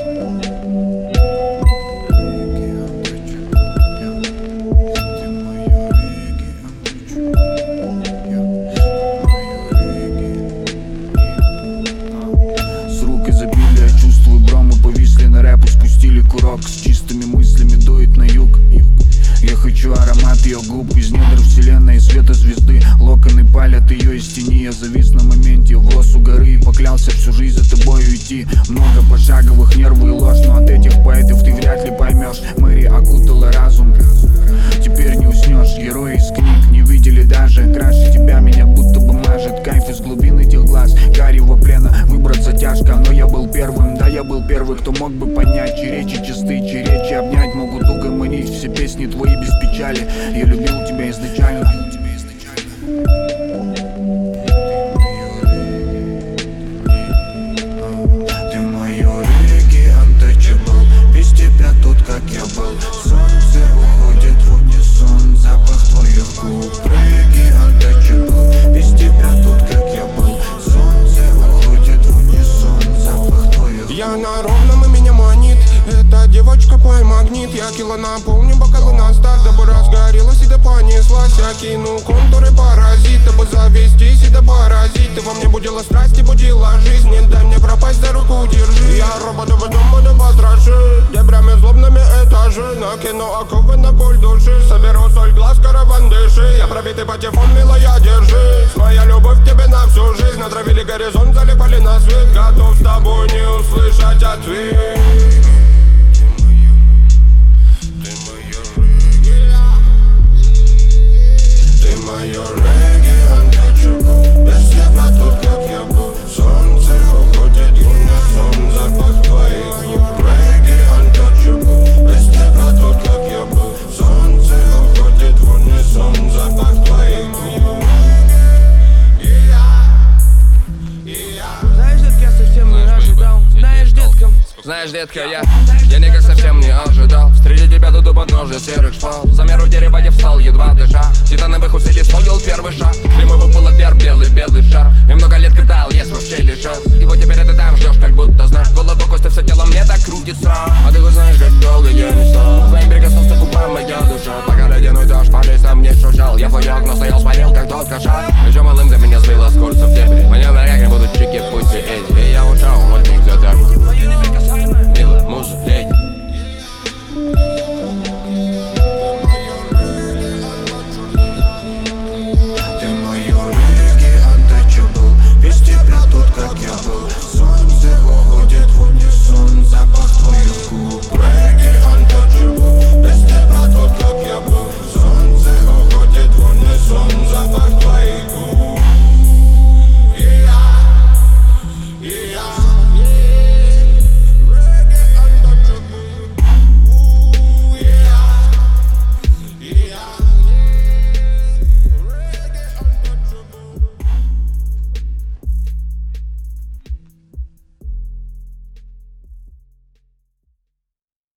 Курок с чистыми мыслями дует на юг. Я хочу аромат ее губ из недр вселенной, света звезды. Локоны палят ее из тени. Я завис на моменте, волос у горы, и поклялся всю жизнь за тобой уйти. Много пошаговых, нервы и ложь, но от этих поэтов ты вряд ли поймешь. Мэри окутала разум, теперь не уснешь. Герои из книг не видели даже. Краше тебя меня будто бы мажет кайф из глубин этих глаз. Карьего плена выбраться тяжко, но я был первым. Да, я был первый, кто мог бы понять, чьи речи чисты, чьи речи обнять могут угомонить все песни твои без печали. Я любил тебя изначально. Ты мое регги, untouchable. Без тебя тут как я был. Солнце уходит в унисон, запах твоих губ. Регги, untouchable. Без тебя тут как я был. Солнце уходит в унисон, запах твоих губ. Я на ровном и меня манит. Эта девочка пой магнит. Я кило наполню бокалы на старт, дабы разгорелась и да понеслась. Я кину контуры паразит, дабы завестись и да поразить. Ты во мне будила страсть и будила жизнь. Не дай мне пропасть, за руку держи. Я робот в дом буду потрошить дебрями злобными этажи. Накину оковы на боль души. Соберу соль глаз, караван дыши. Я пробитый патефон, милая, держись. Моя любовь к тебе на всю жизнь. Натравили горизонт, залипали на свет. Готов с тобой не услышать ответ. Мое регги, untouchable. Без тебя тут как я был. Солнце уходит в унисон, запах твоих губ. Регги, untouchable. Без тебя тут как я был. Солнце уходит в унисон, запах твоих губ. Знаешь, детка, я совсем не ожидал. Знаешь, детка, знаешь, детка, я никак совсем не ожидал встретить тебя тут у подножия серых шпал. За меру дерева я встал, едва дыша. Титановых усилий стоил первый шаг. Шлемы выпало белый шар. И много лет катал, я свой в щели шаг. И вот теперь это там,